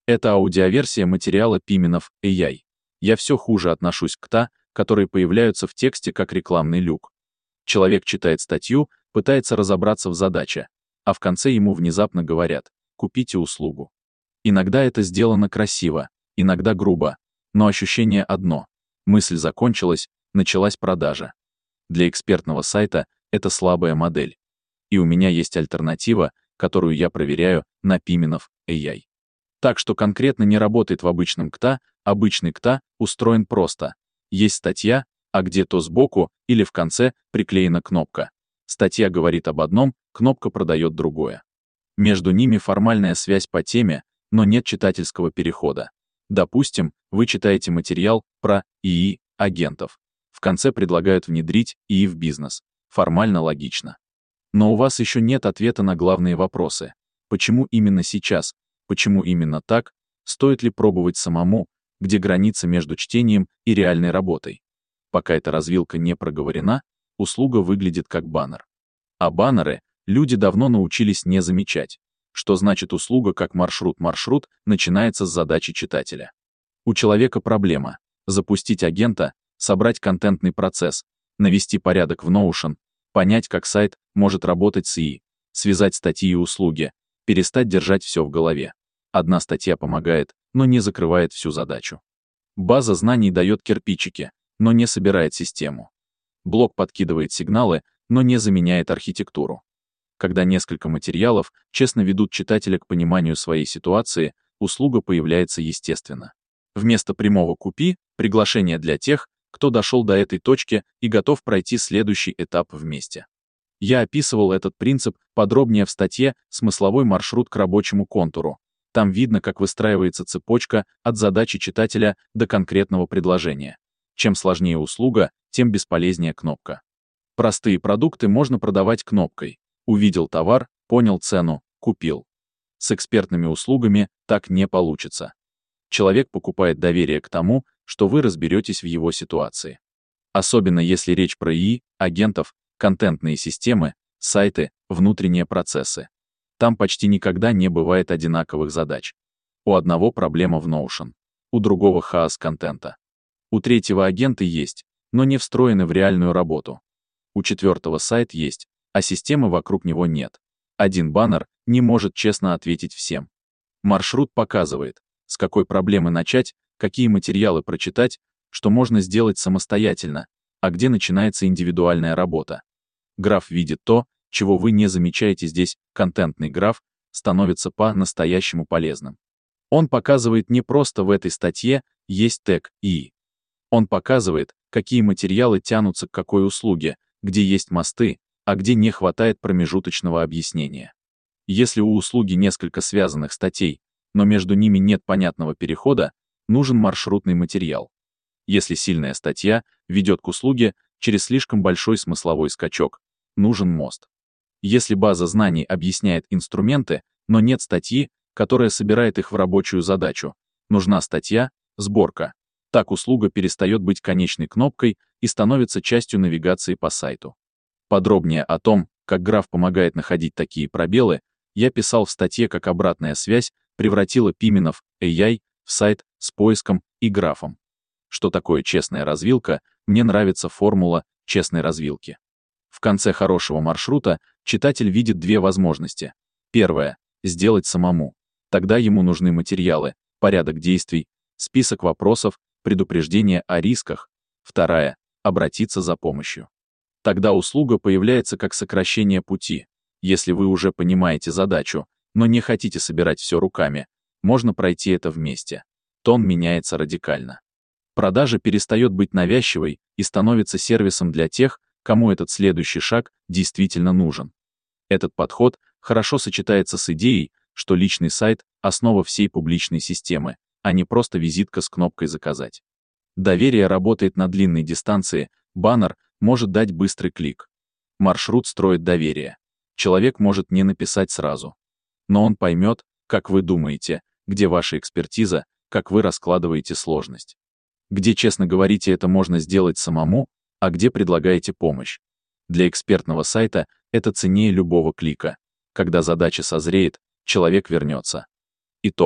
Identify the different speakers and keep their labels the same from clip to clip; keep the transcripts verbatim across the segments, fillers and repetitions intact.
Speaker 1: Это аудиоверсия материала Пименов эй ай. Я все хуже отношусь к та, которые появляются в тексте как рекламный люк. Человек читает статью, пытается разобраться в задаче, а в конце ему внезапно говорят: купите услугу. Иногда это сделано красиво, иногда грубо, но ощущение одно: мысль закончилась, началась продажа. Для экспертного сайта это слабая модель. И у меня есть альтернатива, которую я проверяю на Пименов эй ай. Так что конкретно не работает в обычном КТА, обычный КТА устроен просто. Есть статья, а где-то сбоку или в конце приклеена кнопка. Статья говорит об одном, кнопка продает другое. Между ними формальная связь по теме, но нет читательского перехода. Допустим, вы читаете материал про ИИ агентов. В конце предлагают внедрить ИИ в бизнес. Формально логично. Но у вас еще нет ответа на главные вопросы. Почему именно сейчас? Почему именно так? Стоит ли пробовать самому? Где граница между чтением и реальной работой? Пока эта развилка не проговорена, услуга выглядит как баннер. А баннеры люди давно научились не замечать. Что значит услуга как маршрут-маршрут начинается с задачи читателя. У человека проблема: запустить агента, собрать контентный процесс, навести порядок в Notion, понять, как сайт может работать с ИИ, связать статьи и услуги, перестать держать все в голове. Одна статья помогает, но не закрывает всю задачу. База знаний дает кирпичики, но не собирает систему. Блог подкидывает сигналы, но не заменяет архитектуру. Когда несколько материалов честно ведут читателя к пониманию своей ситуации, услуга появляется естественно. Вместо прямого «купи» — приглашение для тех, кто дошел до этой точки и готов пройти следующий этап вместе. Я описывал этот принцип подробнее в статье «Смысловой маршрут к рабочему контуру». Там видно, как выстраивается цепочка от задачи читателя до конкретного предложения. Чем сложнее услуга, тем бесполезнее кнопка. Простые продукты можно продавать кнопкой. Увидел товар, понял цену, купил. С экспертными услугами так не получится. Человек покупает доверие к тому, что вы разберетесь в его ситуации. Особенно если речь про ИИ, агентов, контентные системы, сайты, внутренние процессы. Там почти никогда не бывает одинаковых задач. У одного проблема в Notion, у другого хаос контента. У третьего агенты есть, но не встроены в реальную работу. У четвертого сайт есть, а системы вокруг него нет. Один баннер не может честно ответить всем. Маршрут показывает, с какой проблемы начать, какие материалы прочитать, что можно сделать самостоятельно, а где начинается индивидуальная работа. Граф видит то, чего вы не замечаете здесь. Контентный граф становится по-настоящему полезным. Он показывает не просто в этой статье есть тег ИИ. Он показывает, какие материалы тянутся к какой услуге, где есть мосты, а где не хватает промежуточного объяснения. Если у услуги несколько связанных статей, но между ними нет понятного перехода, нужен маршрутный материал. Если сильная статья ведет к услуге через слишком большой смысловой скачок, нужен мост. Если база знаний объясняет инструменты, но нет статьи, которая собирает их в рабочую задачу, нужна статья, сборка. Так услуга перестает быть конечной кнопкой и становится частью навигации по сайту. Подробнее о том, как граф помогает находить такие пробелы, я писал в статье «Как обратная связь превратила Пименов эй ай в сайт с поиском и графом». Что такое честная развилка? Мне нравится формула честной развилки. В конце хорошего маршрута читатель видит две возможности. Первая — сделать самому. Тогда ему нужны материалы, порядок действий, список вопросов, предупреждение о рисках. Вторая — обратиться за помощью. Тогда услуга появляется как сокращение пути. Если вы уже понимаете задачу, но не хотите собирать все руками, можно пройти это вместе. Тон меняется радикально. Продажа перестает быть навязчивой и становится сервисом для тех, кому этот следующий шаг действительно нужен. Этот подход хорошо сочетается с идеей, что личный сайт — основа всей публичной системы, а не просто визитка с кнопкой «Заказать». Доверие работает на длинной дистанции, баннер может дать быстрый клик. Маршрут строит доверие. Человек может не написать сразу. Но он поймет, как вы думаете, где ваша экспертиза, как вы раскладываете сложность. Где честно говорите, это можно сделать самому, а где предлагаете помощь. Для экспертного сайта это ценнее любого клика. Когда задача созреет, человек вернется. Итог.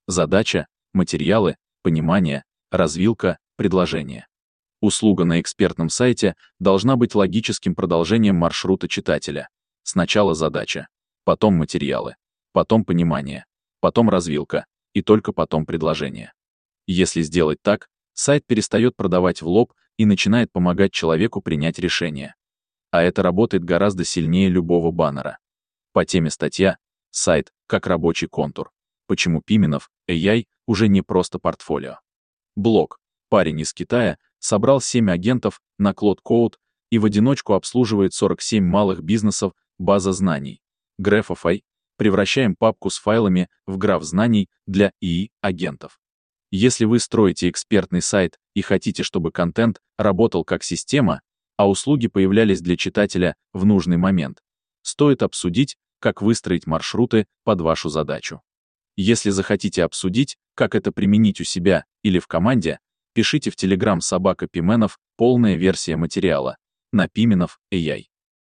Speaker 1: Задача, материалы, понимание, развилка, предложение. Услуга на экспертном сайте должна быть логическим продолжением маршрута читателя. Сначала задача, потом материалы, потом понимание, потом развилка и только потом предложение. Если сделать так, сайт перестает продавать в лоб и начинает помогать человеку принять решение. А это работает гораздо сильнее любого баннера. По теме статья «Сайт как рабочий контур. Почему Пименов эй ай уже не просто портфолио». Блог. Парень из Китая собрал семь агентов на Claude Code и в одиночку обслуживает сорок семь малых бизнесов, база знаний. Graphify. Превращаем папку с файлами в граф знаний для и и-агентов. Если вы строите экспертный сайт и хотите, чтобы контент работал как система, а услуги появлялись для читателя в нужный момент, стоит обсудить, как выстроить маршруты под вашу задачу. Если захотите обсудить, как это применить у себя или в команде, пишите в Telegram собака Пименов, полная версия материала, на Пименов эй ай.